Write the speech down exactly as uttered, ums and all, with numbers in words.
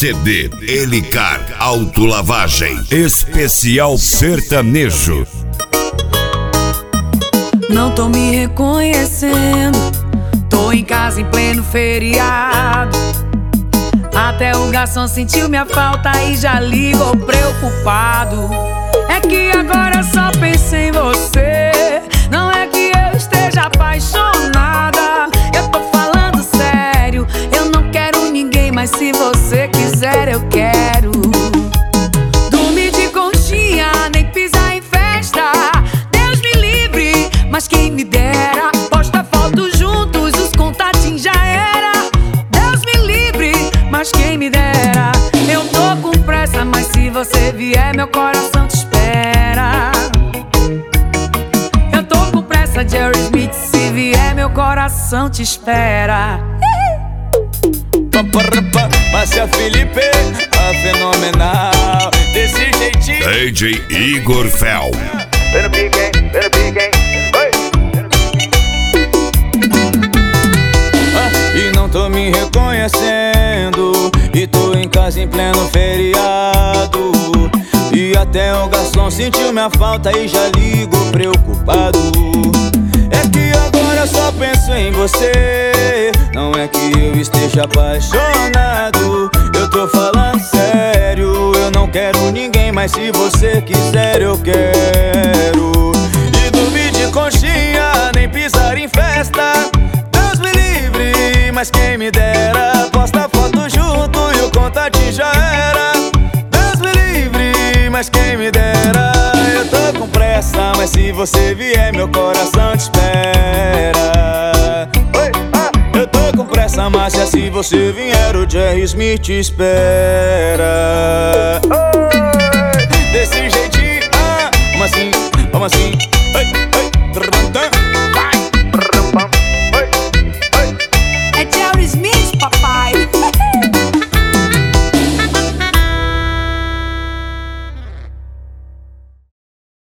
C D Elicar Autolavagem Especial Sertanejo. Não tô me reconhecendo, tô em casa em pleno feriado. Até o garçom sentiu minha falta e já ligou preocupado. É que agora só penso em você, não é que eu esteja apaixonada. Eu tô falando sério, eu não quero ninguém, mas se você quiser eu quero. Dormir de conchinha, nem pisar em festa, Deus me livre, mas quem me dera. Posta foto juntos, os contatinhos já era, Deus me livre, mas quem me dera. Eu tô com pressa, mas se você vier meu coração te espera. Eu tô com pressa, Jerry Smith, se vier meu coração te espera. Márcia Felipe, a fenomenal, desse jeitinho. D J Igor Fel. Pera pique, pera pique, ah, e não tô me reconhecendo, e tô em casa em pleno feriado. E até o garçom sentiu minha falta e já ligou preocupado. É que agora eu só penso em você, não é que eu esteja apaixonado. Eu tô falando sério, eu não quero ninguém, mas se você quiser eu quero. E dormir de conchinha, nem pisar em festa, Deus me livre, mas quem me dera. Posta foto junto e o contatinho já era, Deus me livre, mas quem me dera. Eu tô com pressa, mas se você vier meu coração te espera. Oi, ah, eu tô com pressa, Márcia, se você vier o Jerry Smith te espera. Oi, desse jeitinho, ah, vamos assim, vamos assim. Oi, oi,